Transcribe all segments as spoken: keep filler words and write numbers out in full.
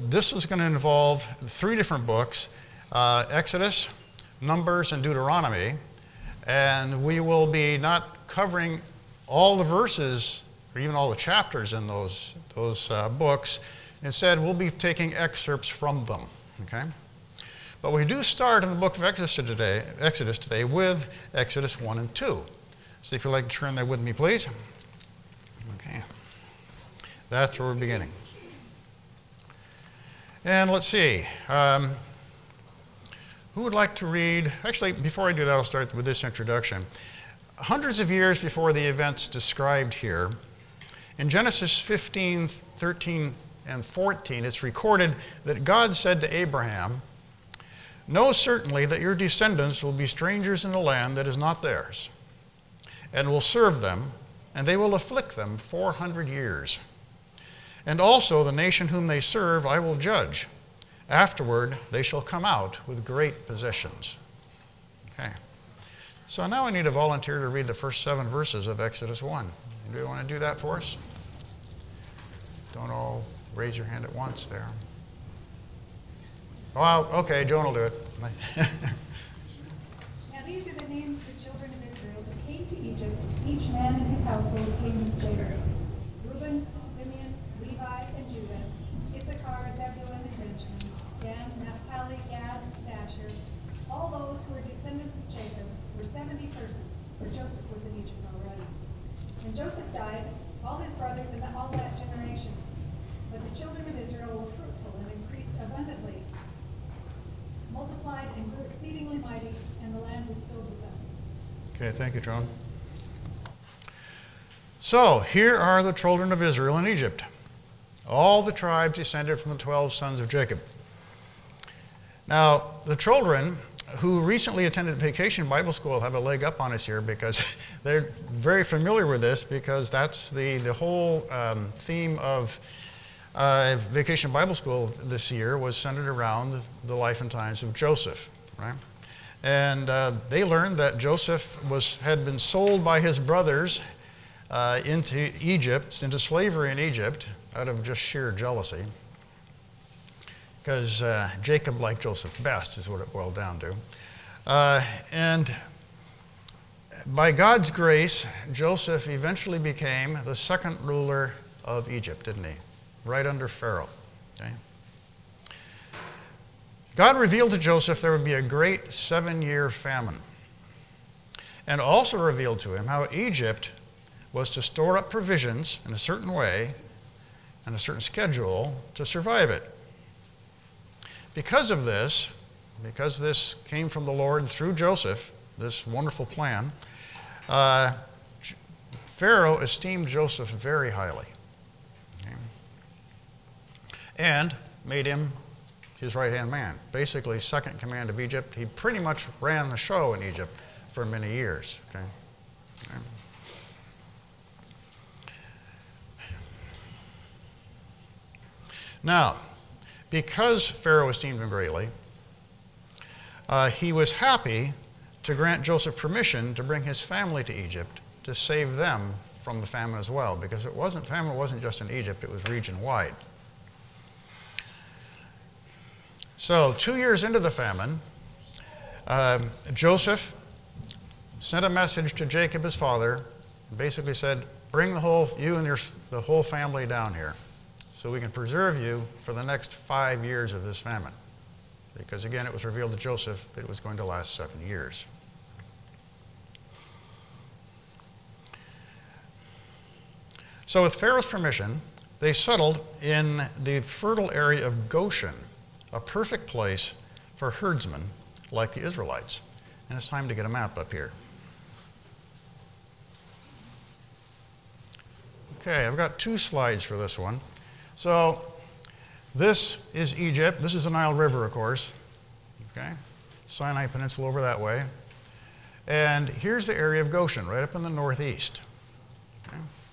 this is going to involve three different books, uh, Exodus, Numbers, and Deuteronomy. And we will be not covering all the verses or even all the chapters in those, those uh, books. Instead, we'll be taking excerpts from them, okay? But we do start in the book of Exodus today, Exodus today with Exodus one and two. So if you'd like to turn there with me, please. Okay. That's where we're beginning. And let's see. Um, who would like to read? Actually, before I do that, I'll start with this introduction. Hundreds of years before the events described here, in Genesis fifteen, thirteen, and fourteen, it's recorded that God said to Abraham, "Know certainly that your descendants will be strangers in a land that is not theirs, and will serve them, and they will afflict them four hundred years. And also the nation whom they serve I will judge. Afterward they shall come out with great possessions." Okay. So now I need a volunteer to read the first seven verses of Exodus one. Do you want to do that for us? Don't all raise your hand at once there. Well, okay, Joan will do it. Now these are the names of the children of Israel who came to Egypt. Each man in his household came with Jacob: Reuben, Simeon, Levi, and Judah, Issachar, Zebulun, and Benjamin, Dan, Naphtali, Gad, and Asher. All those who were descendants of Jacob were seventy persons, for Joseph was in Egypt already. When Joseph died, all his brothers and all that generation. But the children of Israel were fruitful and increased abundantly, multiplied and grew exceedingly mighty, and the land was filled with them. Okay, thank you, Joan. So, here are the children of Israel in Egypt. All the tribes descended from the twelve sons of Jacob. Now, the children who recently attended vacation Bible school have a leg up on us here because they're very familiar with this, because that's the, the whole um, theme of uh, Vacation Bible School this year was centered around the life and times of Joseph, right? And uh, they learned that Joseph was, had been sold by his brothers uh, into Egypt, into slavery in Egypt, out of just sheer jealousy. Because uh, Jacob liked Joseph best, is what it boiled down to. Uh, and by God's grace, Joseph eventually became the second ruler of Egypt, didn't he? Right under Pharaoh. Okay? God revealed to Joseph there would be a great seven-year famine, and also revealed to him how Egypt was to store up provisions in a certain way and a certain schedule to survive it. Because of this, because this came from the Lord through Joseph, this wonderful plan, uh, Pharaoh esteemed Joseph very highly, okay? And made him his right-hand man. Basically, second command of Egypt. He pretty much ran the show in Egypt for many years. Okay? Okay. Now, because Pharaoh esteemed him greatly, uh, he was happy to grant Joseph permission to bring his family to Egypt to save them from the famine as well, because it wasn't famine wasn't just in Egypt, it was region-wide. So, two years into the famine, uh, Joseph sent a message to Jacob, his father, and basically said, "Bring the whole you and your the whole family down here, so we can preserve you for the next five years of this famine." Because again, it was revealed to Joseph that it was going to last seven years. So with Pharaoh's permission, they settled in the fertile area of Goshen, a perfect place for herdsmen like the Israelites. And it's time to get a map up here. Okay, I've got two slides for this one. So this is Egypt. This is the Nile River, of course. Okay, Sinai Peninsula over that way. And here's the area of Goshen, right up in the northeast. Okay.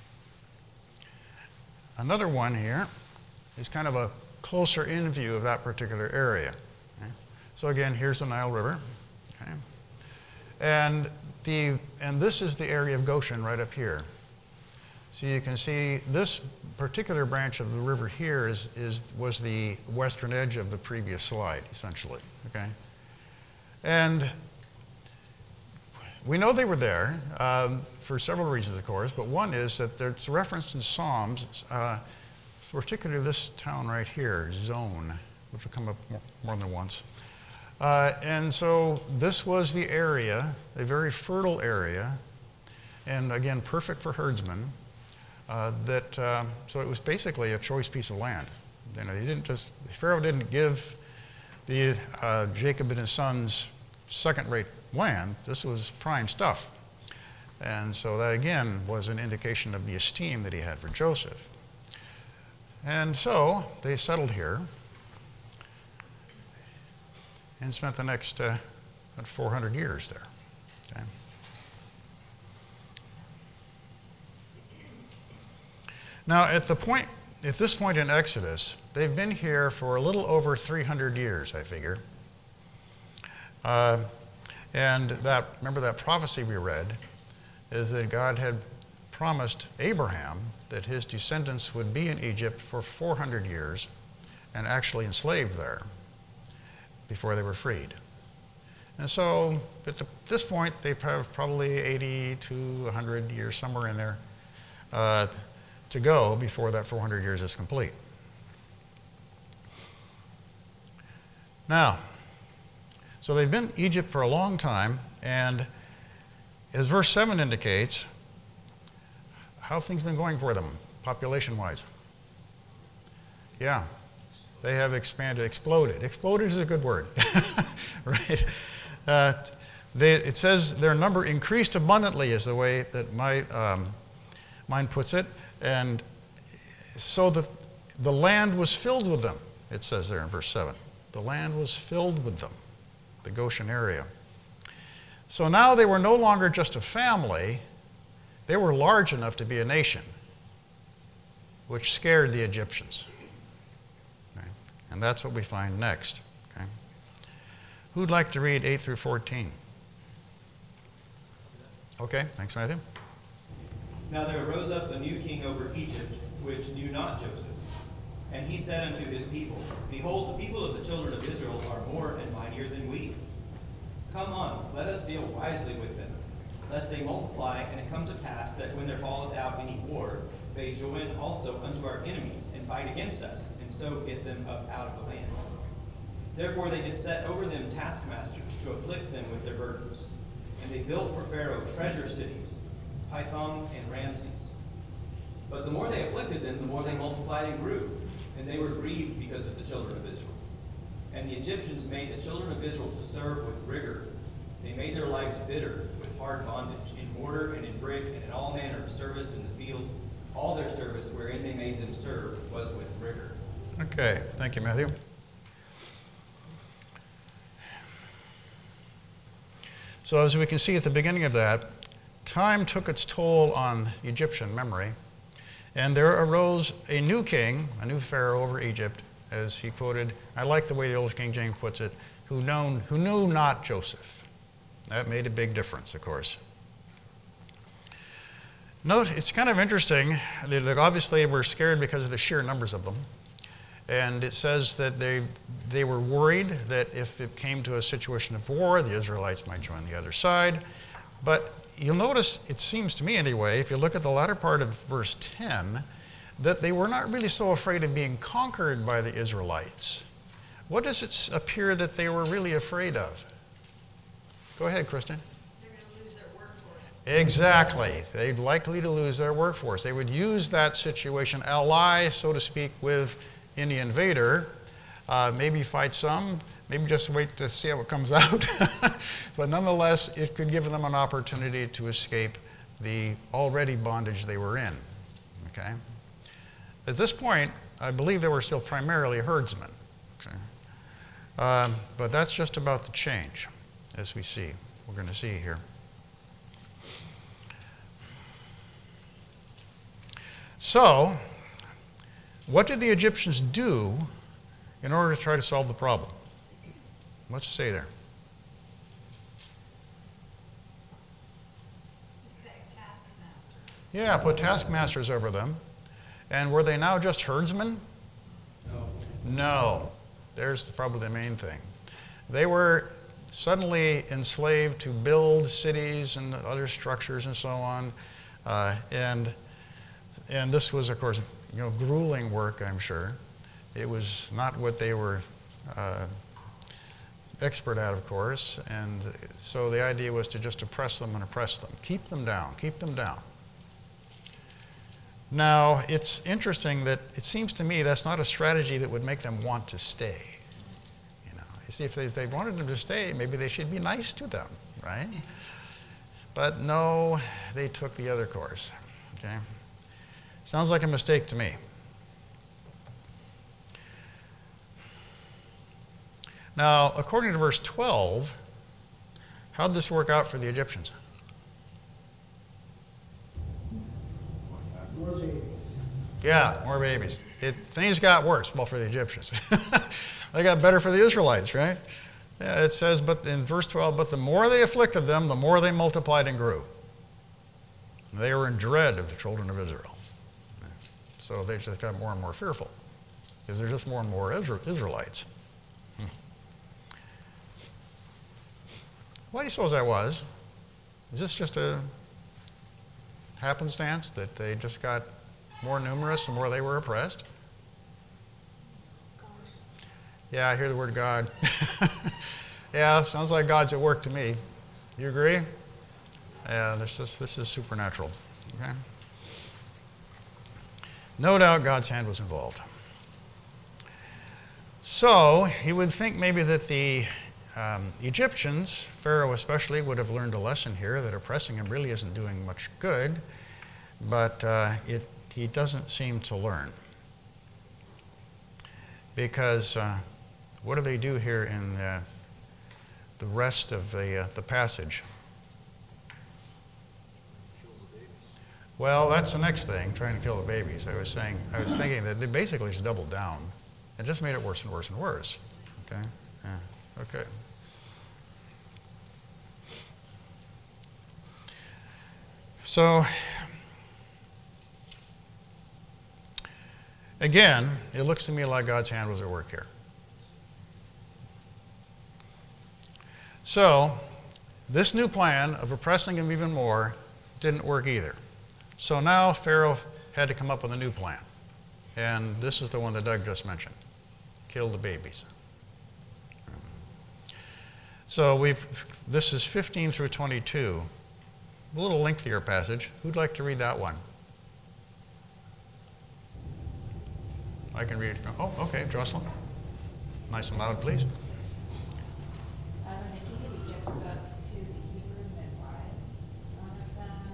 Another one here is kind of a closer in view of that particular area. Okay. So again, here's the Nile River. Okay. And, the, and this is the area of Goshen right up here. So you can see this particular branch of the river here is, is, was the western edge of the previous slide, essentially, okay? And we know they were there um, for several reasons, of course, but one is that there's referenced in Psalms, uh, particularly this town right here, Zone, which will come up more, more than once. Uh, and so this was the area, a very fertile area, and again, perfect for herdsmen. Uh, that uh, so it was basically a choice piece of land. You know, he didn't just Pharaoh didn't give the uh, Jacob and his sons second-rate land. This was prime stuff, and so that again was an indication of the esteem that he had for Joseph. And so they settled here and spent the next uh, four hundred years there. Okay. Now, at the point, at this point in Exodus, they've been here for a little over three hundred years, I figure. Uh, and that, remember that prophecy we read, is that God had promised Abraham that his descendants would be in Egypt for four hundred years and actually enslaved there before they were freed. And so, at the, this point, they have probably eighty to one hundred years, somewhere in there, uh, to go before that four hundred years is complete. Now, so they've been in Egypt for a long time, and as verse seven indicates, how have things been going for them, population-wise? Yeah, they have expanded, exploded. Exploded is a good word, right? Uh, they, it says their number increased abundantly is the way that my um, mine puts it. And so the, the land was filled with them, it says there in verse seven. The land was filled with them, the Goshen area. So now they were no longer just a family, they were large enough to be a nation, which scared the Egyptians. Okay? And that's what we find next. Okay? Who'd like to read eight through fourteen? Okay, thanks, Matthew. Now there arose up a new king over Egypt, which knew not Joseph. And he said unto his people, Behold, the people of the children of Israel are more and mightier than we. Come on, let us deal wisely with them, lest they multiply, and it come to pass that when there falleth out any war, they join also unto our enemies, and fight against us, and so get them up out of the land. Therefore they did set over them taskmasters to afflict them with their burdens. And they built for Pharaoh treasure cities, Pithom and Ramses. But the more they afflicted them, the more they multiplied and grew, and they were grieved because of the children of Israel. And the Egyptians made the children of Israel to serve with rigor. They made their lives bitter with hard bondage, in mortar and in brick, and in all manner of service in the field. All their service wherein they made them serve was with rigor. Okay, thank you, Matthew. So as we can see at the beginning of that, time took its toll on Egyptian memory, and there arose a new king, a new pharaoh over Egypt, as he quoted. I like the way the old King James puts it, who, known, who knew not Joseph. That made a big difference, of course. Note, it's kind of interesting that, that obviously we're scared because of the sheer numbers of them. And it says that they, they were worried that if it came to a situation of war, the Israelites might join the other side. But you'll notice, it seems to me anyway, if you look at the latter part of verse ten, that they were not really so afraid of being conquered by the Israelites. What does it appear that they were really afraid of? Go ahead, Kristen. They're going to lose their workforce. Exactly. They're likely to lose their workforce. They would use that situation, ally, so to speak, with any invader, uh, maybe fight some, maybe just wait to see how it comes out. But nonetheless, it could give them an opportunity to escape the already bondage they were in. Okay? At this point, I believe they were still primarily herdsmen. Okay? Um, but that's just about to change, as we see. We're going to see here. So, what did the Egyptians do in order to try to solve the problem? What's it say there? He set taskmaster. Yeah, put taskmasters over them. And were they now just herdsmen? No. No. There's the, probably the main thing. They were suddenly enslaved to build cities and other structures and so on. Uh, and, and this was, of course, you know, grueling work, I'm sure. It was not what they were uh, expert at, of course. And so the idea was to just oppress them and oppress them. Keep them down, keep them down. Now, it's interesting that it seems to me that's not a strategy that would make them want to stay. You know, you see, if they, if they wanted them to stay, maybe they should be nice to them, right? But no, they took the other course, okay? Sounds like a mistake to me. Now, according to verse twelve, how did this work out for the Egyptians? More babies. Yeah, more babies. It, things got worse, well, for the Egyptians. They got better for the Israelites, right? Yeah, it says, but in verse twelve, but the more they afflicted them, the more they multiplied and grew. They were in dread of the children of Israel. So they just got more and more fearful, because there's just more and more Israelites. Hmm. Why do you suppose that was? Is this just a happenstance that they just got more numerous the more they were oppressed? Yeah, I hear the word God. Yeah, sounds like God's at work to me. You agree? Yeah, this is, this is supernatural. Okay? No doubt God's hand was involved. So you would think maybe that the um, Egyptians, Pharaoh especially, would have learned a lesson here that oppressing him really isn't doing much good, but uh, it, he doesn't seem to learn. Because uh, what do they do here in the, the rest of the, uh, the passage? Well, that's the next thing, trying to kill the babies. I was saying, I was thinking that they basically just doubled down. It just made it worse and worse and worse. Okay? Yeah. Okay. So, again, it looks to me like God's hand was at work here. So, this new plan of oppressing him even more didn't work either. So now Pharaoh had to come up with a new plan. And this is the one that Doug just mentioned. Kill the babies. So we've, this is fifteen through twenty-two. A little lengthier passage. Who'd like to read that one? I can read it. Oh, okay, Jocelyn. Nice and loud, please. Uh, when the king of Egypt spoke to the Hebrew midwives, one of them,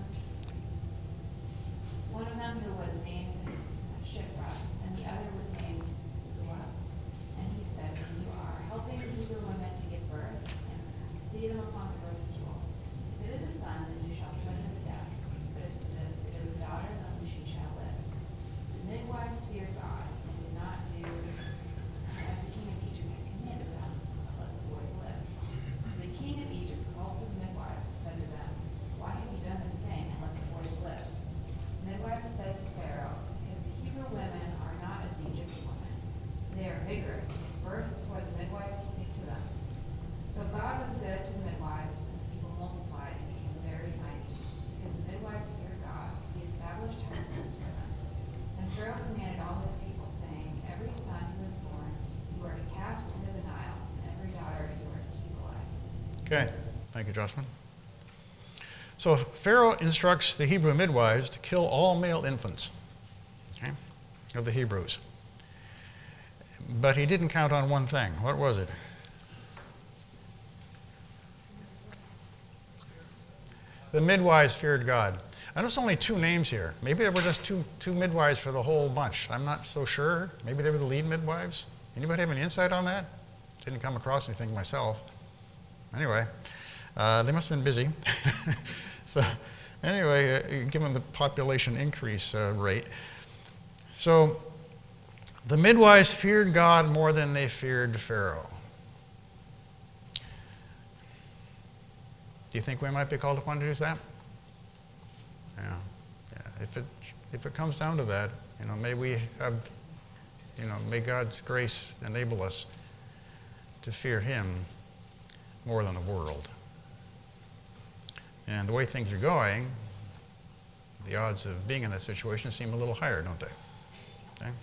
one of them who was named Shiphrah, and the other was named Puah. And he said, when you are helping the Hebrew women to give birth, and see them upon the birth stool, if it is a son, then you shall put him to death. But if it is a daughter, then she shall live. The midwives feared God, and did not do as the king of Egypt had commanded them, but let the boys live. So the king of Egypt called for the midwives and said to them, why have you done this thing and let the boys live? The midwives said to Pharaoh, because the Hebrew women are not as the Egyptian women. They are vigorous and give birth before the midwife can get to them. So God was good to the midwives, and the people multiplied and became very mighty. Because the midwives feared God, he established households for them. And Pharaoh commanded all his people, saying, every son who is born you are to cast into the Nile, and every daughter you are to keep alive. Okay. Thank you, Jocelyn. So Pharaoh instructs the Hebrew midwives to kill all male infants, okay, of the Hebrews. But he didn't count on one thing. What was it? The midwives feared God. I know there's only two names here. Maybe there were just two, two midwives for the whole bunch. I'm not so sure. Maybe they were the lead midwives. Anybody have any insight on that? Didn't come across anything myself. Anyway, uh, they must have been busy. So anyway, uh, given the population increase uh, rate. So the midwives feared God more than they feared Pharaoh. Do you think we might be called upon to do that? Yeah. Yeah. if it, if it comes down to that, you know, may we have, you know, may God's grace enable us to fear him more than the world. And the way things are going, the odds of being in that situation seem a little higher, don't they? Okay?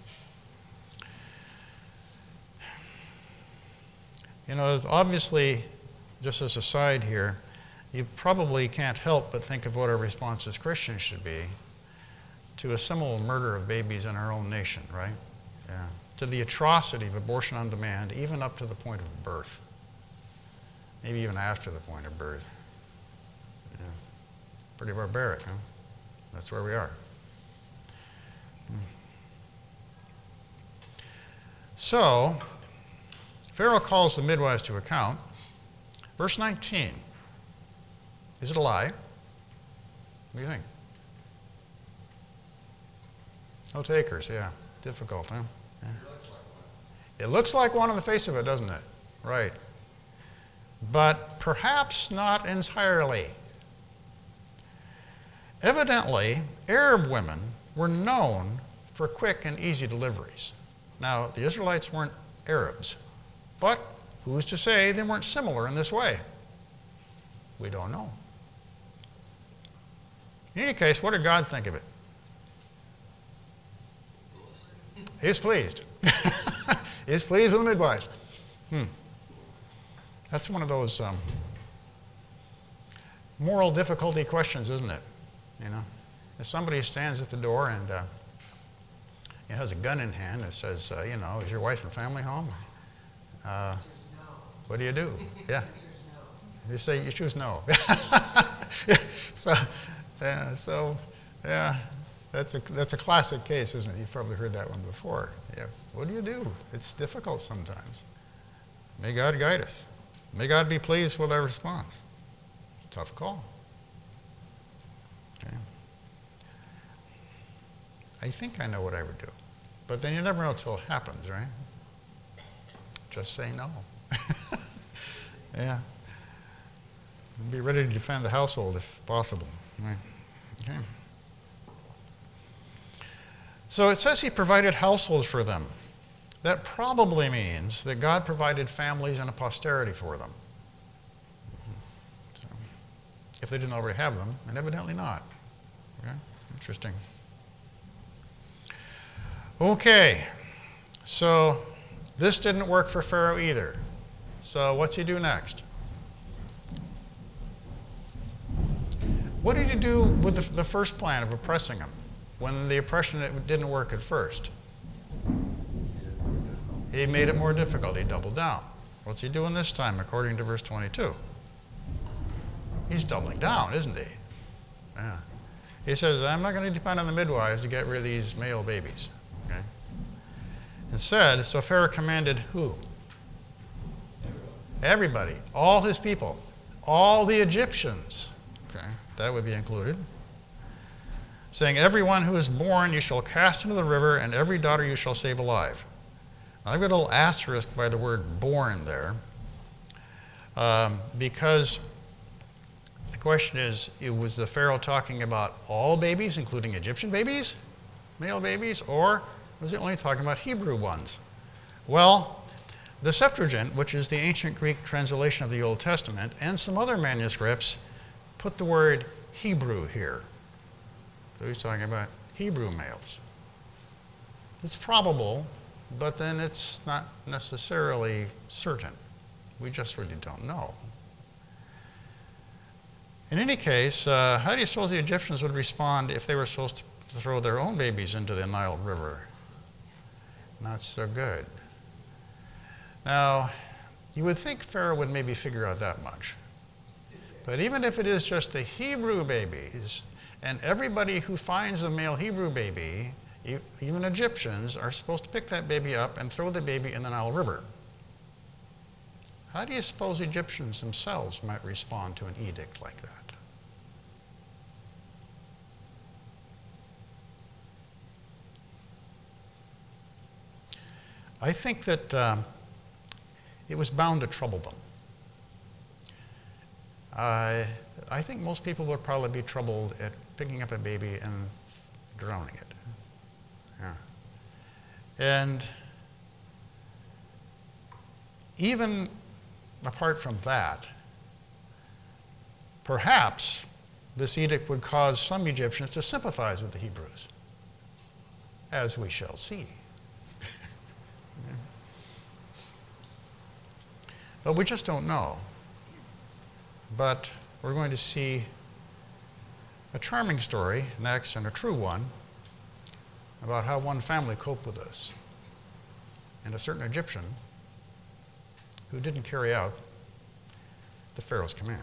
You know, obviously, just as a side here, you probably can't help but think of what our response as Christians should be to a similar murder of babies in our own nation, right? Yeah. To the atrocity of abortion on demand, even up to the point of birth. Maybe even after the point of birth. Yeah. Pretty barbaric, huh? That's where we are. Hmm. So, Pharaoh calls the midwives to account. Verse nineteen. Is it a lie? What do you think? No takers, yeah. Difficult, huh? Yeah. It looks like one on the face of it, doesn't it? Right. But perhaps not entirely. Evidently, Arab women were known for quick and easy deliveries. Now, the Israelites weren't Arabs, but who's to say they weren't similar in this way? We don't know. In any case, what did God think of it? He's pleased. He's pleased with the midwives. Hmm. That's one of those um, moral difficulty questions, isn't it? You know, if somebody stands at the door and uh, it has a gun in hand that says, uh, you know, is your wife and family home? Uh, what do you do? Yeah. You say you choose no. so, yeah, so, yeah, that's a that's a classic case, isn't it? You've probably heard that one before. Yeah. What do you do? It's difficult sometimes. May God guide us. May God be pleased with our response. Tough call. Okay. I think I know what I would do, but then you never know until it happens, right? Just say no. Yeah. Be ready to defend the household if possible. Right. Okay. So it says he provided households for them. That probably means that God provided families and a posterity for them. So, if they didn't already have them, and evidently not. Okay. Interesting. Okay. So this didn't work for Pharaoh either. So what's he do next? What did he do with the, the first plan of oppressing him when the oppression didn't work at first? He made it more difficult. He doubled down. What's he doing this time, according to verse twenty-two? He's doubling down, isn't he? Yeah. He says, I'm not going to depend on the midwives to get rid of these male babies. Okay? Instead, so Pharaoh commanded who? Everybody. All his people. All the Egyptians. Okay? That would be included. Saying, everyone who is born you shall cast into the river, and every daughter you shall save alive. Now, I've got a little asterisk by the word born there, um, because the question is, was the Pharaoh talking about all babies, including Egyptian babies, male babies, or was he only talking about Hebrew ones? Well, the Septuagint, which is the ancient Greek translation of the Old Testament, and some other manuscripts put the word Hebrew here. So he's talking about Hebrew males. It's probable, but then it's not necessarily certain. We just really don't know. In any case, uh, how do you suppose the Egyptians would respond if they were supposed to throw their own babies into the Nile River? Not so good. Now, you would think Pharaoh would maybe figure out that much. But even if it is just the Hebrew babies, and everybody who finds a male Hebrew baby, even Egyptians, are supposed to pick that baby up and throw the baby in the Nile River. How do you suppose Egyptians themselves might respond to an edict like that? I think that um, it was bound to trouble them. Uh, I think most people would probably be troubled at picking up a baby and drowning it. Yeah. And even apart from that, perhaps this edict would cause some Egyptians to sympathize with the Hebrews, as we shall see. But we just don't know. But we're going to see a charming story next, and a true one, about how one family coped with this, and a certain Egyptian who didn't carry out the Pharaoh's command.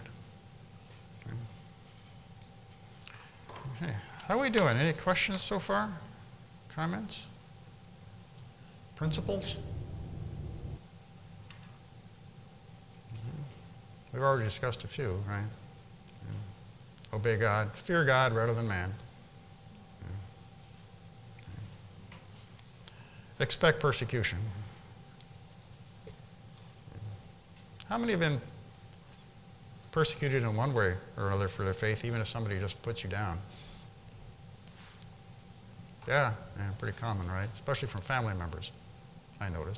Okay. Okay. How are we doing? Any questions so far? Comments? Principles? We've already discussed a few, right? Yeah. Obey God. Fear God rather than man. Yeah. Expect persecution. How many have been persecuted in one way or another for their faith, even if somebody just puts you down? Yeah, yeah, pretty common, right? Especially from family members, I noticed.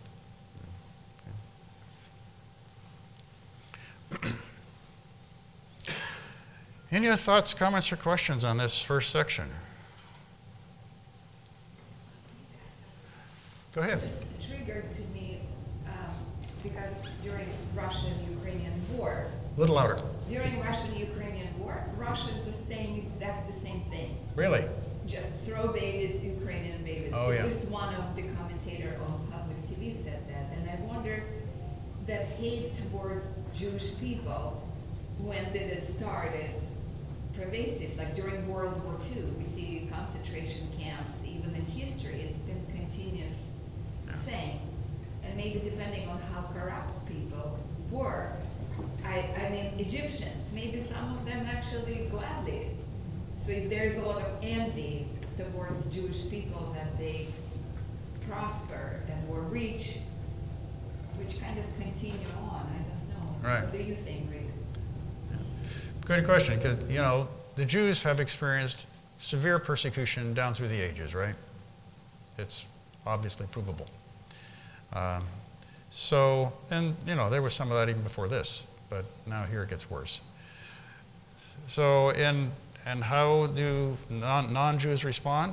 Any other thoughts, comments, or questions on this first section? Go ahead. It triggered to me um, because during Russian-Ukrainian war, A little louder. during Russian-Ukrainian war, Russians are saying exactly the same thing. Really? Just throw babies, Ukrainian babies. Oh, yeah. At least one of the commentator on public T V said that, and I wonder that hate towards Jewish people, when did it started? Pervasive, like during World War Two, we see concentration camps, even in history, it's been a continuous Yeah. thing. And maybe depending on how corrupt people were, I, I mean, Egyptians, maybe some of them actually gladly. So if there's a lot of envy towards Jewish people that they prosper and were rich, which kind of continue on, I don't know. Right. What do you think, Rick? Good question, because, you know, the Jews have experienced severe persecution down through the ages, right? It's obviously provable. Um, so, and, you know, there was some of that even before this, but now here it gets worse. So, and, and how do non, non-Jews respond?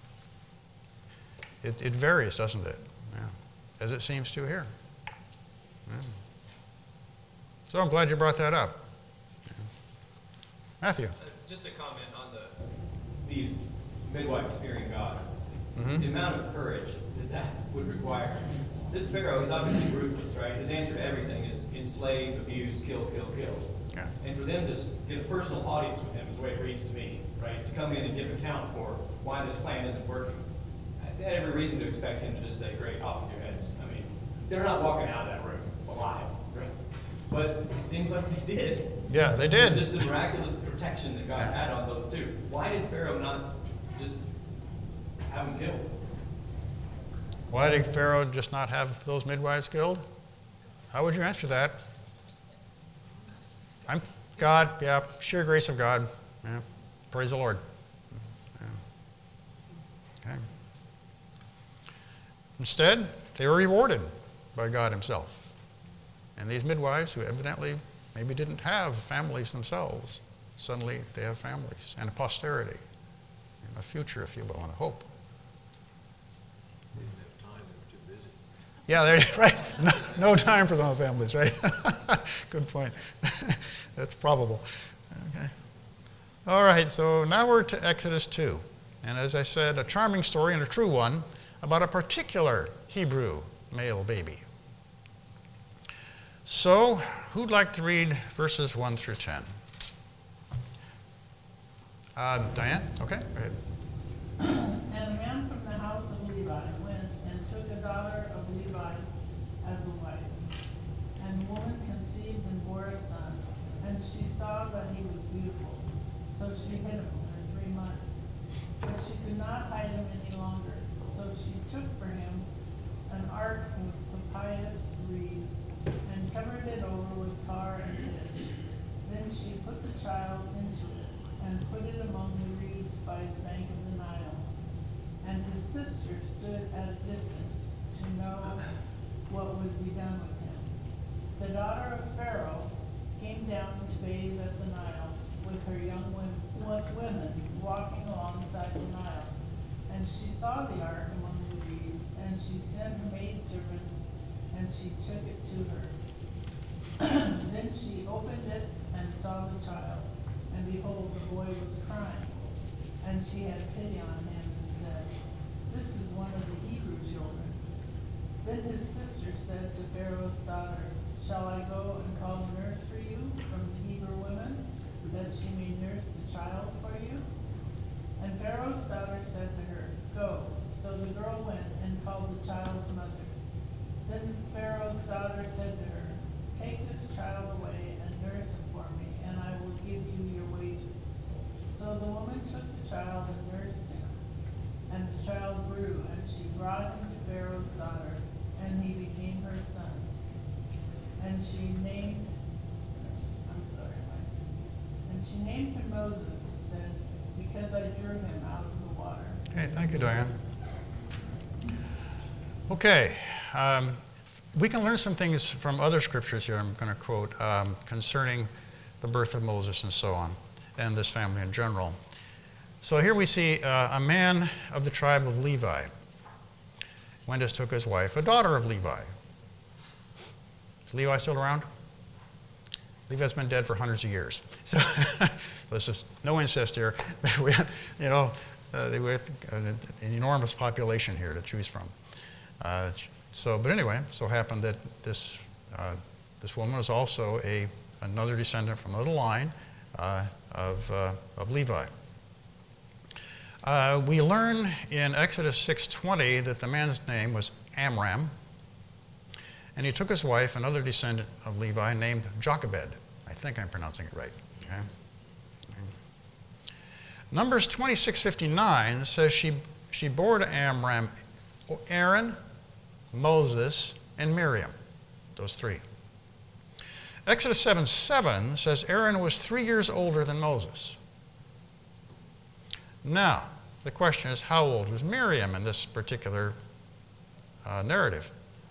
It, it varies, doesn't it? Yeah. As it seems to here. Yeah. So I'm glad you brought that up. Matthew. Uh, Just a comment on the these midwives fearing God. Mhm. The amount of courage that that would require. This Pharaoh is obviously ruthless, right? His answer to everything is enslave, abuse, kill, kill, kill. Yeah. And for them to s- get a personal audience with him is the way it reads to me, right? To come in and give account for why this plan isn't working. They had every reason to expect him to just say, great, off with your heads. I mean, they're not walking out of that room alive, right? But it seems like they did. Yeah, they did. Just the miraculous protection that God Yeah. had on those two. Why did Pharaoh not just have them killed? Why did Pharaoh just not have those midwives killed? How would you answer that? I'm God, yeah, sheer grace of God. Yeah, praise the Lord. Yeah. Okay. Instead, they were rewarded by God himself. And these midwives, who evidently maybe didn't have families themselves, suddenly they have families and a posterity and a future, if you will, and a hope. Yeah, they're right. No, no time for the families, right? Good point. That's probable. Okay. All right, so now we're to Exodus two. And as I said, a charming story and a true one about a particular Hebrew male baby. So, who'd like to read verses one through ten? Uh, Diane? Okay, go ahead. And a man from the house of Levi went and took a daughter of Levi as a wife. And the woman conceived and bore a son, and she saw that he was beautiful. So she hid him for three months. But she could not hide him any longer. So she took for him an ark of papyrus reeds, and covered it over with tar and pitch. Then she put the child into it, and put it among the reeds by the bank of the Nile. messenger stood at a distance to know what would be done with him. The daughter of Pharaoh came down to bathe at the Nile with her young wom- wo- women walking alongside the Nile. And she saw the ark among the reeds, and she sent her maidservants, and she took it to her. Then she opened it and saw the child, and behold, the boy was crying. And she had pity on him and said, "This is one of the Hebrew children." Then his sister said to Pharaoh's daughter, "Shall I go and call a nurse for you from the Hebrew women, that she may nurse the child for you?" And Pharaoh's daughter said to her, "Go." So the girl went and called the child's mother. Then Pharaoh's daughter said to her, "Take this child away and nurse him for me, and I will give you your wages." So the woman took the child and nursed him. And the child grew, and she brought him to Pharaoh's daughter, and he became her son. And she named, I'm sorry, Mike. And she named him Moses and said, "Because I drew him out of the water." Okay, thank you, Diane. Okay, um, we can learn some things from other scriptures here I'm going to quote um, concerning the birth of Moses and so on, and this family in general. So here we see uh, a man of the tribe of Levi. Wenda's took his wife, a daughter of Levi. Is Levi still around? Levi's been dead for hundreds of years. So this is no incest here. We had, you know, uh, they were an enormous population here to choose from. Uh, so, but anyway, so happened that this uh, this woman was also a another descendant from another line uh, of uh, of Levi. Uh, we learn in Exodus six twenty that the man's name was Amram, and he took his wife, another descendant of Levi, named Jochebed. I think I'm pronouncing it right. Okay. Numbers twenty-six fifty-nine says she, she bore to Amram Aaron, Moses, and Miriam, those three. Exodus seven seven says Aaron was three years older than Moses. Now, the question is, how old was Miriam in this particular uh, narrative?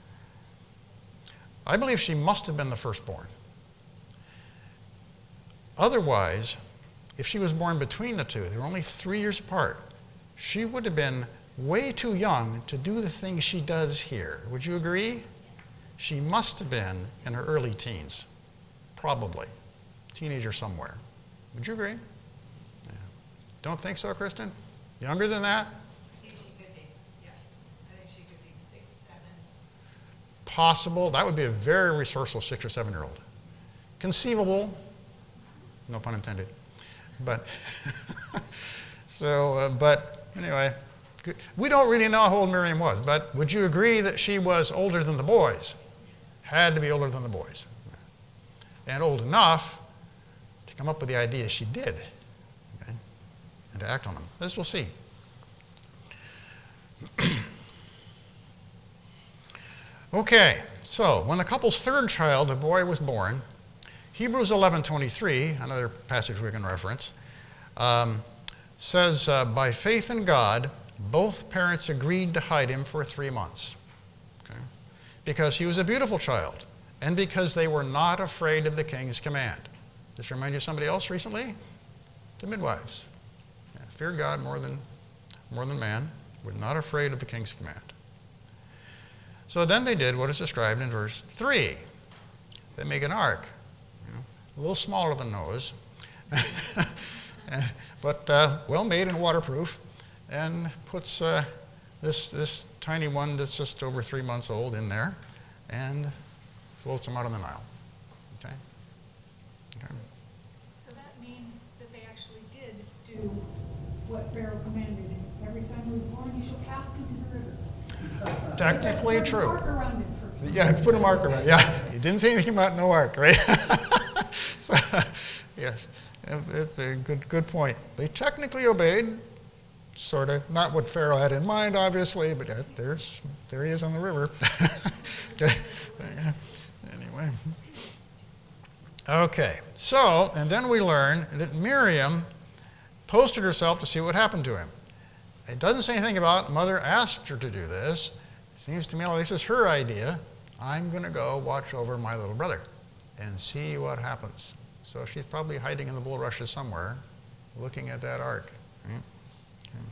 I believe she must have been the firstborn. Otherwise, if she was born between the two, they were only three years apart, she would have been way too young to do the things she does here. Would you agree? She must have been in her early teens, probably. Teenager somewhere. Would you agree? Yeah. Don't think so, Kristen? Younger than that? I think she could be, yeah. I think she could be six, seven. Possible. That would be a very resourceful six or seven-year-old. Conceivable. No pun intended. But, so, uh, but anyway, good. We don't really know how old Miriam was, but would you agree that she was older than the boys? Had to be older than the boys. And old enough to come up with the ideas she did, okay, and to act on them, as we'll see. Okay, so when the couple's third child, a boy, was born, Hebrews eleven twenty-three, another passage we can reference, um, says, uh, by faith in God, both parents agreed to hide him for three months. Okay? Because he was a beautiful child, and because they were not afraid of the king's command. This remind you of somebody else recently? The midwives. Yeah, feared God more than, more than man, were not afraid of the king's command. So then they did what is described in verse three. They make an ark, you know, a little smaller than Noah's, but uh, well made and waterproof, and puts uh, this, this tiny one that's just over three months old in there and floats them out on the Nile. Okay? Okay. So that means that they actually did do what Pharaoh commanded. Every son who is born, you shall cast into the river. Technically Just put a true. mark around it first. Yeah, put a marker on it. Yeah, you didn't say anything about no ark, right? So, yes, it's a good good point. They technically obeyed, sort of, not what Pharaoh had in mind, obviously, but uh, there's there he is on the river. Okay. Anyway. Okay, so, and then we learn that Miriam posted herself to see what happened to him. It doesn't say anything about mother asked her to do this. It seems to me like this is her idea. I'm going to go watch over my little brother and see what happens. So she's probably hiding in the bulrushes somewhere, looking at that ark. Hmm? Hmm.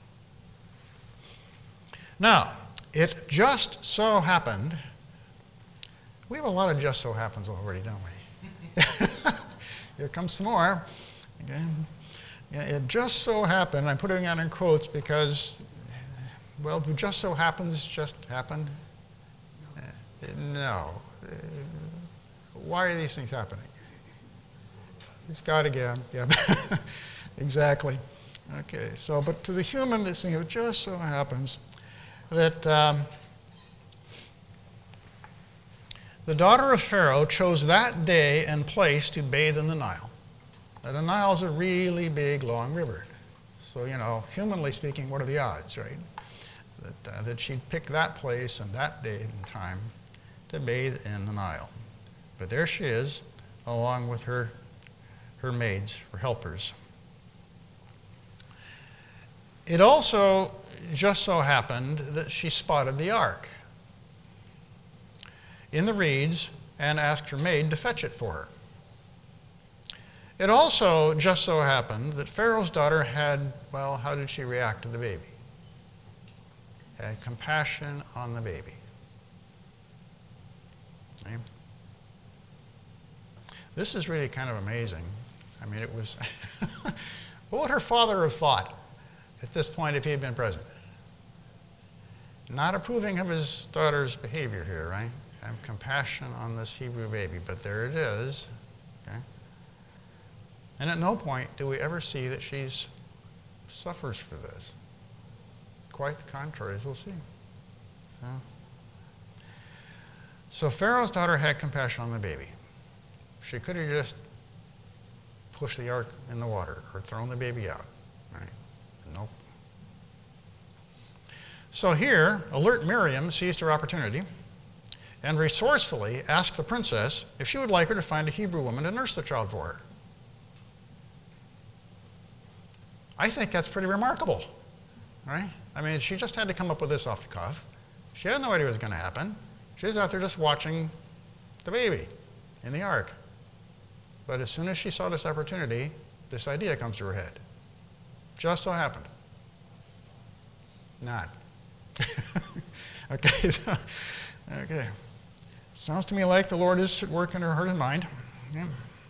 Now, it just so happened, we have a lot of just so happens already, don't we? Here comes some more. Okay. Yeah, it just so happened, I'm putting that in quotes because, well, just so happens just happened? Uh, no. Uh, why are these things happening? It's God again. Yeah, exactly. Okay, so, but to the human, this thing, it just so happens that um, the daughter of Pharaoh chose that day and place to bathe in the Nile. Now, the Nile is a really big, long river. So, you know, humanly speaking, what are the odds, right? That, uh, that she'd pick that place and that day and time to bathe in the Nile. But there she is, along with her, her maids, her helpers. It also just so happened that she spotted the ark in the reeds and asked her maid to fetch it for her. It also just so happened that Pharaoh's daughter had, well, how did she react to the baby? Had compassion on the baby. Okay. This is really kind of amazing. I mean, it was, what would her father have thought at this point if he had been present? Not approving of his daughter's behavior here, right? Have compassion on this Hebrew baby, but there it is. Okay? And at no point do we ever see that she suffers for this. Quite the contrary, as we'll see. Yeah. So Pharaoh's daughter had compassion on the baby. She could have just pushed the ark in the water or thrown the baby out. Right? Nope. So here, alert Miriam seized her opportunity and resourcefully asked the princess if she would like her to find a Hebrew woman to nurse the child for her. I think that's pretty remarkable, right? I mean, she just had to come up with this off the cuff. She had no idea what was going to happen. She was out there just watching the baby in the ark. But as soon as she saw this opportunity, this idea comes to her head. Just so happened. Not. Okay, so, okay. Sounds to me like the Lord is at work in her heart and mind. Yeah.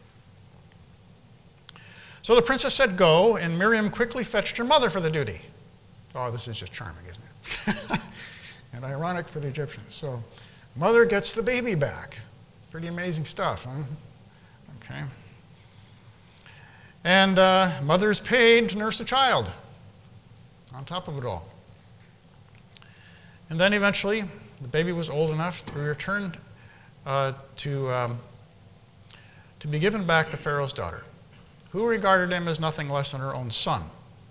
So the princess said, "Go," and Miriam quickly fetched her mother for the duty. Oh, this is just charming, isn't it? And ironic for the Egyptians. So mother gets the baby back. Pretty amazing stuff, huh? Okay. And uh, mother's paid to nurse the child on top of it all. And then eventually, the baby was old enough to return uh, to, um, to be given back to Pharaoh's daughter, who regarded him as nothing less than her own son.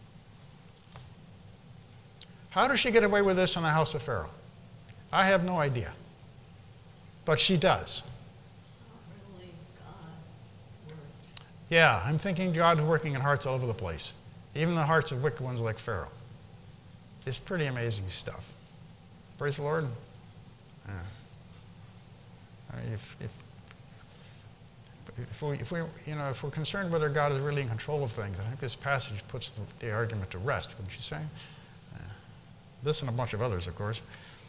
How does she get away with this in the house of Pharaoh? I have no idea. But she does. Yeah, I'm thinking God's working in hearts all over the place, even the hearts of wicked ones like Pharaoh. It's pretty amazing stuff. Praise the Lord. Yeah. I mean, if, if, if, we, if, we, you know, if we're concerned whether God is really in control of things, I think this passage puts the, the argument to rest, wouldn't you say? Yeah. This and a bunch of others, of course.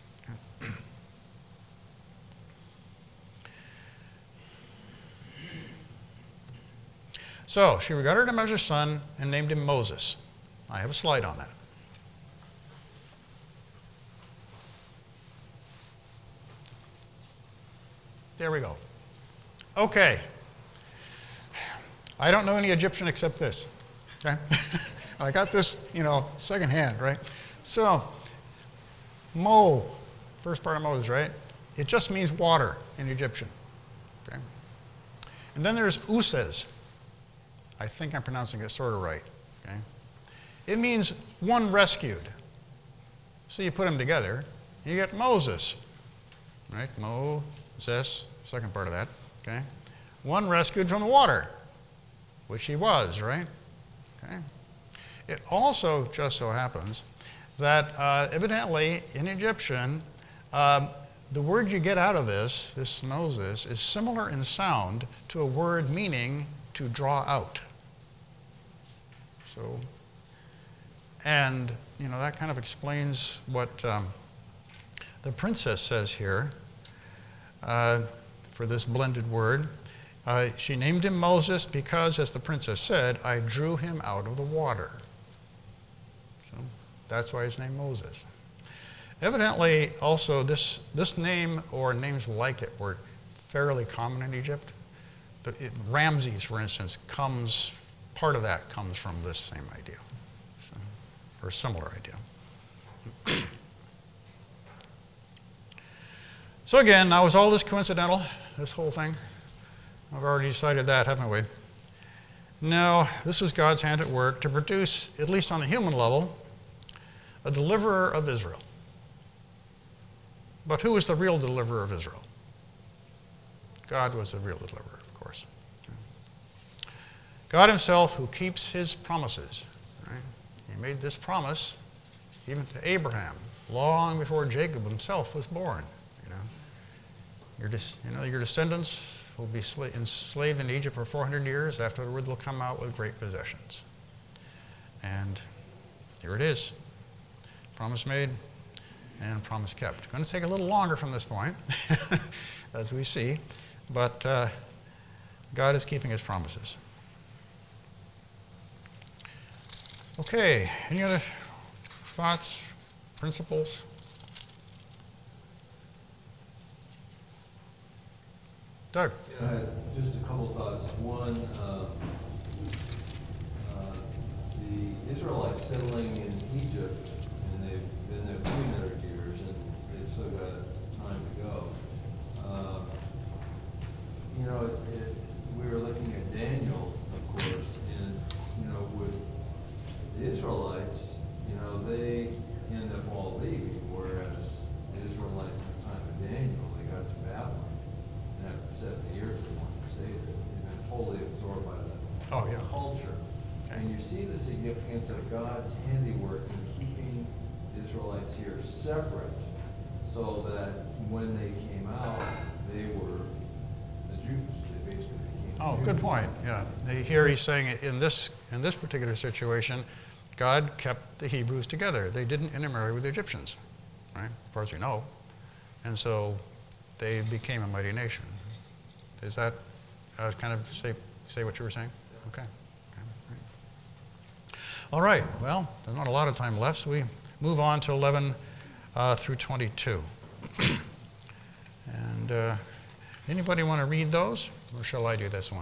So she regarded him as her son and named him Moses. I have a slide on that. There we go. Okay. I don't know any Egyptian except this. Okay? I got this, you know, secondhand, right? So, Mo, first part of Moses, right? It just means water in Egyptian. Okay? And then there's Uses. I think I'm pronouncing it sort of right. Okay? It means one rescued. So you put them together, you get Moses. Right? Moses, second part of that. Okay? One rescued from the water, which he was, right? Okay? it also just so happens that uh, evidently in Egyptian, um, the word you get out of this, this Moses, is similar in sound to a word meaning to draw out. So, and, you know, that kind of explains what um, the princess says here uh, for this blended word. Uh, she named him Moses because, as the princess said, I drew him out of the water. So that's why his name Moses. Evidently, also, this, this name or names like it were fairly common in Egypt. The, it, Ramses, for instance, comes, part of that comes from this same idea, so, or similar idea. So again, now is all this coincidental, this whole thing? I've already decided that, haven't we? No, this was God's hand at work to produce, at least on the human level, a deliverer of Israel. But who was the real deliverer of Israel? God was the real deliverer, of course. God himself, who keeps his promises. Right? He made this promise even to Abraham, long before Jacob himself was born. You know, your, you know, your descendants will be sla- enslaved in Egypt for four hundred years. Afterward, they'll come out with great possessions. And here it is. Promise made and promise kept. Going to take a little longer from this point, as we see, but uh, God is keeping his promises. Okay, any other thoughts, principles? Doug? Yeah, I had just a couple thoughts. One, um, uh, the Israelites settling in Egypt, and they've been there three hundred years, and they've still got time to go. Uh, you know, it's, it, we were looking at Daniel, of course, and, you know, with the Israelites, you know, they end up all leaving, whereas the Israelites at the time of Daniel, they got to Babylon. And after seventy years, they wanted to stay there. They've been totally absorbed by the Oh, yeah. culture. Okay. And you see the significance of God's handiwork in keeping the Israelites here separate, so that when they came out, they were the Jews. They basically became Oh, Jews. good point. Yeah. Here he's saying in this in this particular situation, God kept the Hebrews together. They didn't intermarry with the Egyptians, right? As far as we know. And so they became a mighty nation. Does that uh, kind of say say what you were saying? Okay. Okay. Right. All right. Well, there's not a lot of time left, so we move on to eleven uh, through twenty-two. And uh, anybody want to read those, or shall I do this one?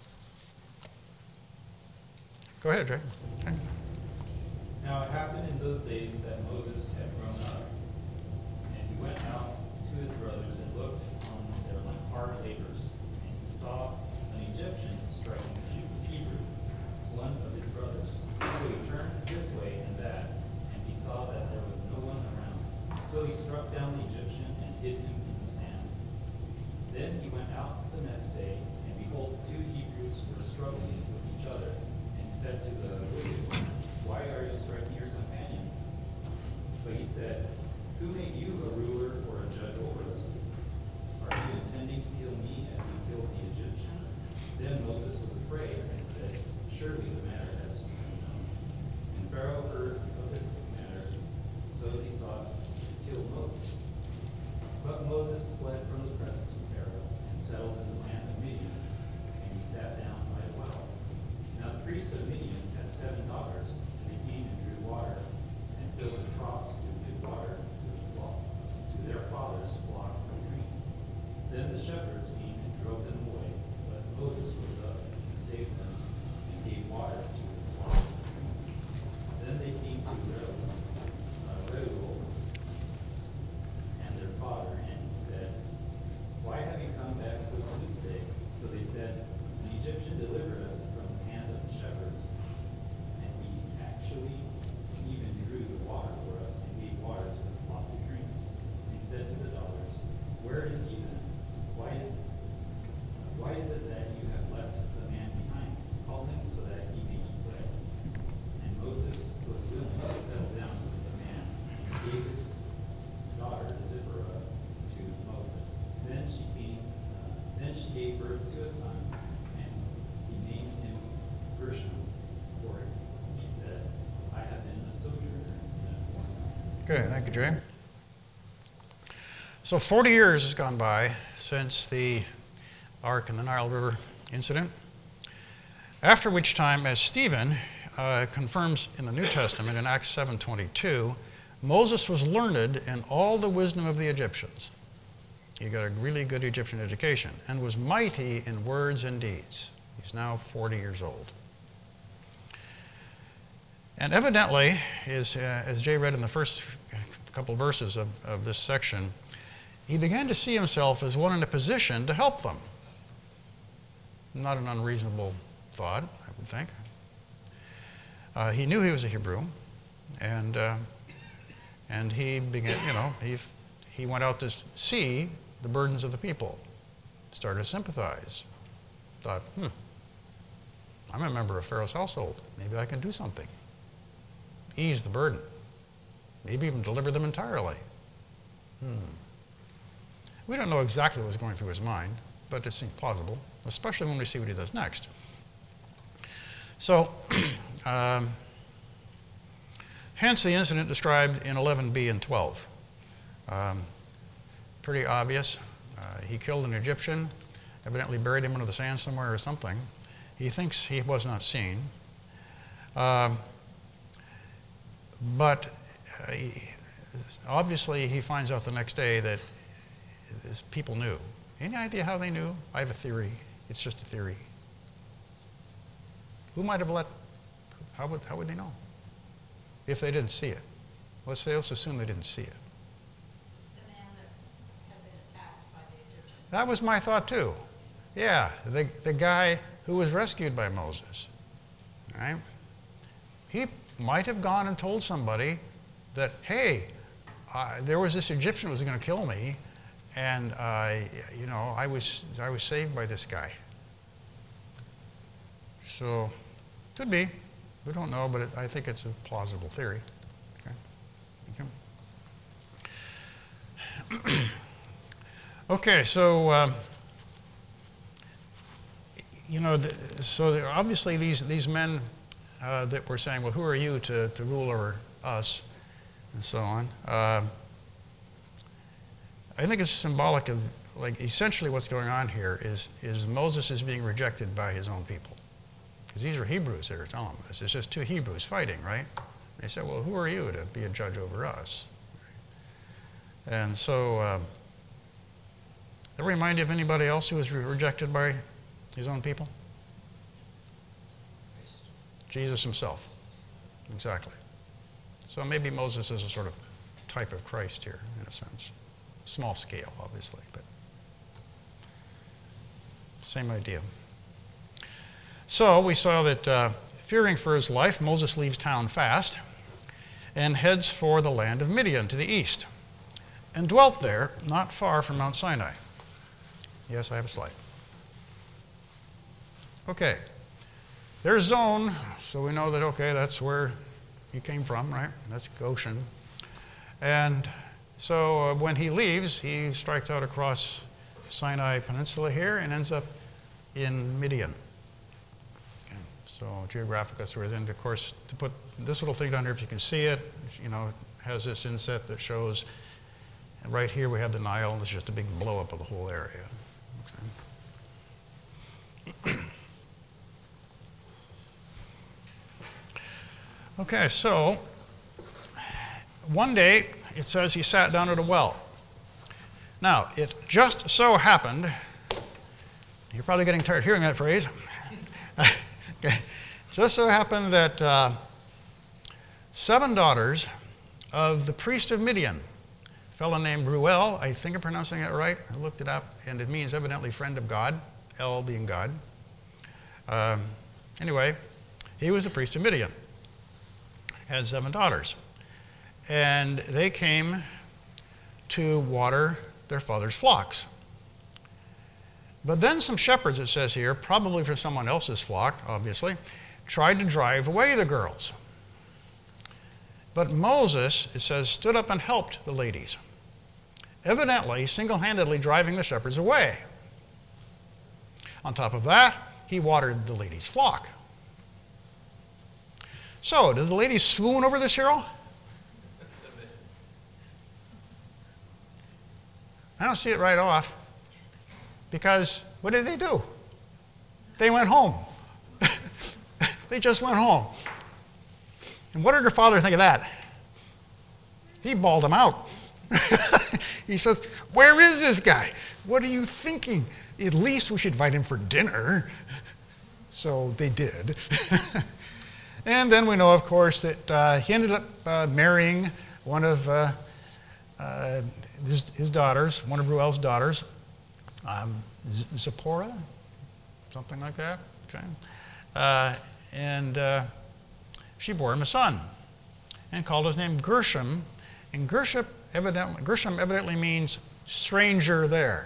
Go ahead, Jay. Okay. Now it happened in those days that Moses had grown up, and he went out to his brothers and looked on their hard labors, and he saw an Egyptian striking a Hebrew, one of his brothers. So he turned this way and that, and he saw that there was no one around. So he struck down the Egyptian and hid him in the sand. Then he went out the next day, and behold, two Hebrews were struggling with each other. And he said to the wicked one, why are you striking your companion? But he said, who made you a ruler or a judge over us? Are you intending to kill me as you killed the Egyptian? Then Moses was afraid and said, surely the matter has become known. And Pharaoh heard of this matter, so he sought to kill Moses. But Moses fled from the presence of Pharaoh and settled in the land of Midian, and he sat down by a well. Now the priest of Midian had seven daughters, and they came and drew water, and filled the troughs with good water to, the flock, to their father's flock from drink. Then the shepherds came and drove them away, but Moses rose up and saved them, and gave water to the flock to drink. Then they came to Reuel, uh, Reuel and their father, and he said, why have you come back so soon today? So they said, an Egyptian delivered us from the hand of the shepherds, and he actually even drew the water for us and gave water to the flock to drink. And he said to the daughters, where is he then? Why is why is it that you have left the man behind? Call him so that he may eat bread. And Moses she gave birth to a son, and he named him Gershom, for he said, I have been a sojourner in a foreign land. Okay, thank you, Jay. So forty years has gone by since the Ark and the Nile River incident, after which time, as Stephen uh, confirms in the New Testament in Acts seven twenty-two, Moses was learned in all the wisdom of the Egyptians. He got a really good Egyptian education and was mighty in words and deeds. He's now forty years old. And evidently, is, uh, as Jay read in the first couple verses of, of this section, he began to see himself as one in a position to help them. Not an unreasonable thought, I would think. Uh, he knew he was a Hebrew, and uh, and he began, you know, he he went out to see the burdens of the people, started to sympathize. Thought, hmm, I'm a member of Pharaoh's household. Maybe I can do something. Ease the burden. Maybe even deliver them entirely. Hmm. We don't know exactly what was going through his mind, but it seems plausible, especially when we see what he does next. So, um, hence the incident described in eleven b and twelve. Um, pretty obvious. Uh, he killed an Egyptian, evidently buried him under the sand somewhere or something. He thinks he was not seen. Um, but uh, he, obviously he finds out the next day that his people knew. Any idea how they knew? I have a theory. It's just a theory. Who might have let, how would, how would they know? If they didn't see it. Let's say, let's assume they didn't see it. The man that had been attacked by the Egyptians. That was my thought too. Yeah, the, the guy who was rescued by Moses. Right? He might have gone and told somebody that, hey, uh, there was this Egyptian who was going to kill me, and uh, you know, I was I was saved by this guy. So, could be. We don't know, but it, I think it's a plausible theory. Okay. Thank you. Okay, so um, you know, the, so the, obviously these these men uh, that were saying, well, who are you to to rule over us, and so on. Uh, I think it's symbolic of, like, essentially what's going on here is is Moses is being rejected by his own people. Because these are Hebrews that are telling him this. It's just two Hebrews fighting, right? They said, well, who are you to be a judge over us? And so, um, that remind you of anybody else who was re- rejected by his own people? Jesus himself. Exactly. So maybe Moses is a sort of type of Christ here, in a sense. Small scale, obviously, but same idea. So we saw that uh, fearing for his life, Moses leaves town fast and heads for the land of Midian to the east, and dwelt there not far from Mount Sinai. Yes, I have a slide. Okay. There's Zone, so we know that, okay, that's where he came from, right? That's Goshen. And so uh, when he leaves, he strikes out across Sinai Peninsula here and ends up in Midian. Okay. So geographic, that's where it ends. Of course, to put this little thing down here, if you can see it, you know, it has this inset that shows, and right here we have the Nile, and it's just a big blow up of the whole area. Okay. Okay, so one day it says he sat down at a well. Now, it just so happened, you're probably getting tired of hearing that phrase. Okay. Just so happened that uh, seven daughters of the priest of Midian, a fellow named Ruel, I think I'm pronouncing that right, I looked it up, and it means evidently friend of God, El being God. Um, anyway, he was the priest of Midian. Had seven daughters. And they came to water their father's flocks. But then some shepherds, it says here, probably for someone else's flock, obviously, tried to drive away the girls. But Moses, it says, stood up and helped the ladies, evidently single-handedly driving the shepherds away. On top of that, he watered the lady's flock. So, did the lady swoon over this hero? I don't see it right off. Because what did they do? They went home. They just went home. And what did her father think of that? He bawled him out. He says, "Where is this guy? What are you thinking? At least we should invite him for dinner." So they did. And then we know, of course, that uh, he ended up uh, marrying one of uh, uh, his, his daughters, one of Ruel's daughters, um, Z- Zipporah, something like that. Okay, uh, and uh, she bore him a son, and called his name Gershom. And Gershom evidently, Gershom evidently means stranger there.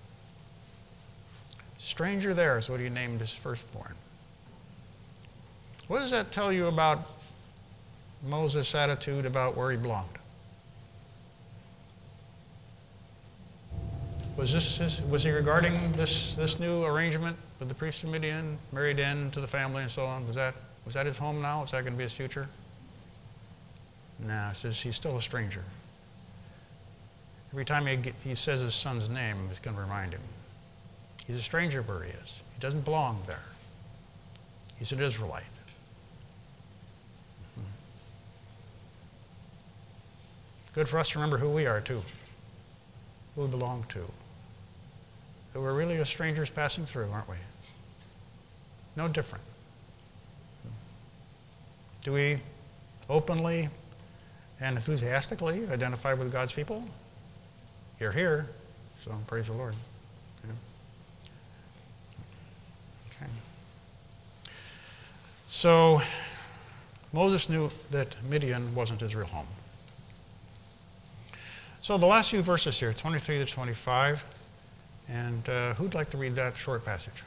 Stranger there is what he named his firstborn. What does that tell you about Moses' attitude about where he belonged? Was this his, was he regarding this, this new arrangement with the priest of Midian, married in to the family and so on? Was that, was that his home now? Is that going to be his future? No, it says he's still a stranger. Every time he, get, he says his son's name, it's going to remind him. He's a stranger where he is. He doesn't belong there. He's an Israelite. Mm-hmm. Good for us to remember who we are, too. Who we belong to. That we're really just strangers passing through, aren't we? No different. Do we openly and enthusiastically identify with God's people? You're here, so praise the Lord. Yeah. Okay. So Moses knew that Midian wasn't his real home. So the last few verses here, twenty-three to twenty-five, and uh, who'd like to read that short passage?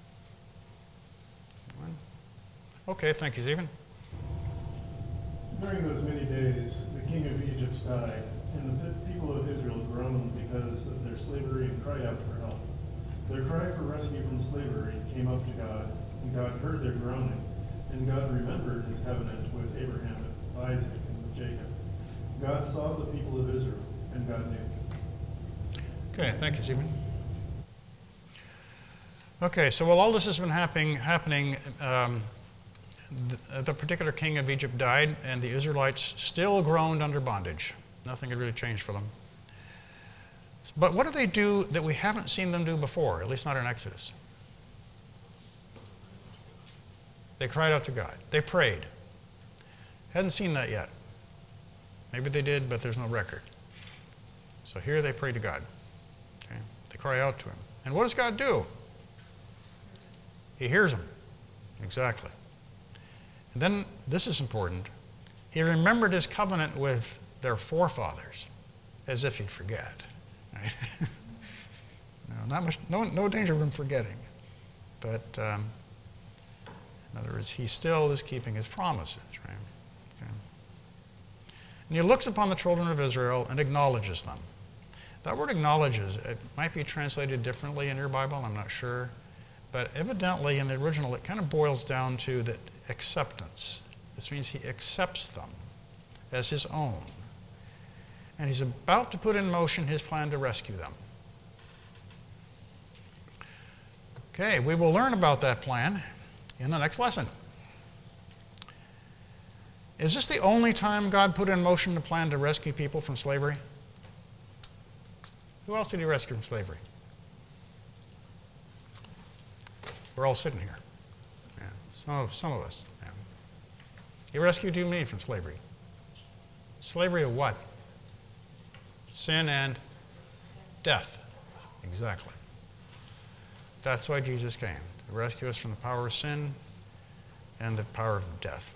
Okay, thank you, Stephen. During those many days, the king of Egypt died, and the people of Israel groaned because of their slavery and cried out for help. Their cry for rescue from slavery came up to God, and God heard their groaning, and God remembered his covenant with Abraham, with Isaac, and with Jacob. God saw the people of Israel, and God knew. Okay, thank you, Stephen. Okay, so while all this has been happening, happening um, the, the particular king of Egypt died, and the Israelites still groaned under bondage. Nothing had really changed for them. But what do they do that we haven't seen them do before, at least not in Exodus? They cried out to God. They prayed. Hadn't seen that yet. Maybe they did, but there's no record. So here they pray to God. Okay? They cry out to him. And what does God do? He hears them. Exactly. And then, this is important, he remembered his covenant with their forefathers, as if he'd forget. Right? no, not much, no, no danger of him forgetting. But, um, in other words, he still is keeping his promises. Right? Okay. And he looks upon the children of Israel and acknowledges them. That word acknowledges, it might be translated differently in your Bible, I'm not sure. But evidently in the original, it kind of boils down to that acceptance. This means he accepts them as his own. And he's about to put in motion his plan to rescue them. Okay, we will learn about that plan in the next lesson. Is this the only time God put in motion the plan to rescue people from slavery? Who else did he rescue from slavery? We're all sitting here. Yeah, some of, some of us. Yeah. He rescued you and me from slavery. Slavery of what? Sin and death. Exactly. That's why Jesus came, to rescue us from the power of sin and the power of death.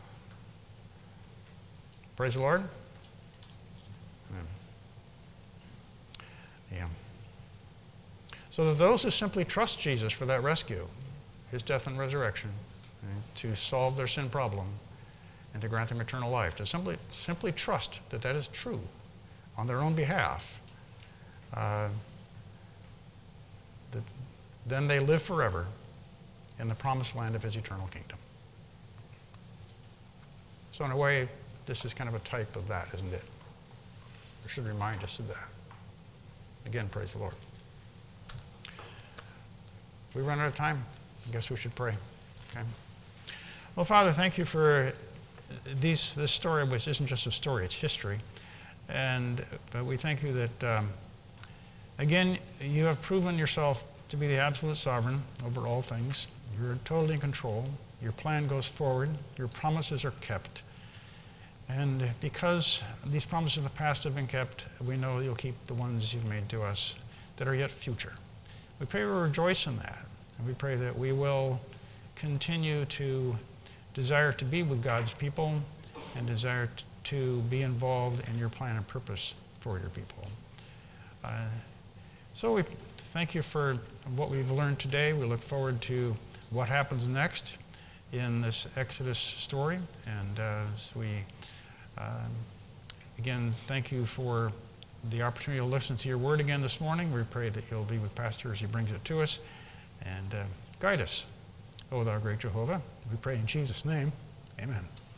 Praise the Lord. Amen. Yeah. So that those who simply trust Jesus for that rescue, his death and resurrection, okay, to solve their sin problem and to grant them eternal life, to simply, simply trust that that is true on their own behalf, uh, that then they live forever in the promised land of his eternal kingdom. So in a way, this is kind of a type of that, isn't it? It should remind us of that. Again, praise the Lord. We run out of time. I guess we should pray. Okay. Well, Father, thank you for these, this story, which isn't just a story, it's history. And but we thank you that, um, again, you have proven yourself to be the absolute sovereign over all things. You're totally in control. Your plan goes forward. Your promises are kept. And because these promises of the past have been kept, we know you'll keep the ones you've made to us that are yet future. We pray we rejoice in that. And we pray that we will continue to desire to be with God's people and desire t- to be involved in your plan and purpose for your people. Uh, so we thank you for what we've learned today. We look forward to what happens next in this Exodus story. And uh, so we, um, again, thank you for the opportunity to listen to your word again this morning. We pray that you'll be with Pastor as he brings it to us and uh, guide us. O thou great Jehovah, we pray in Jesus' name, amen.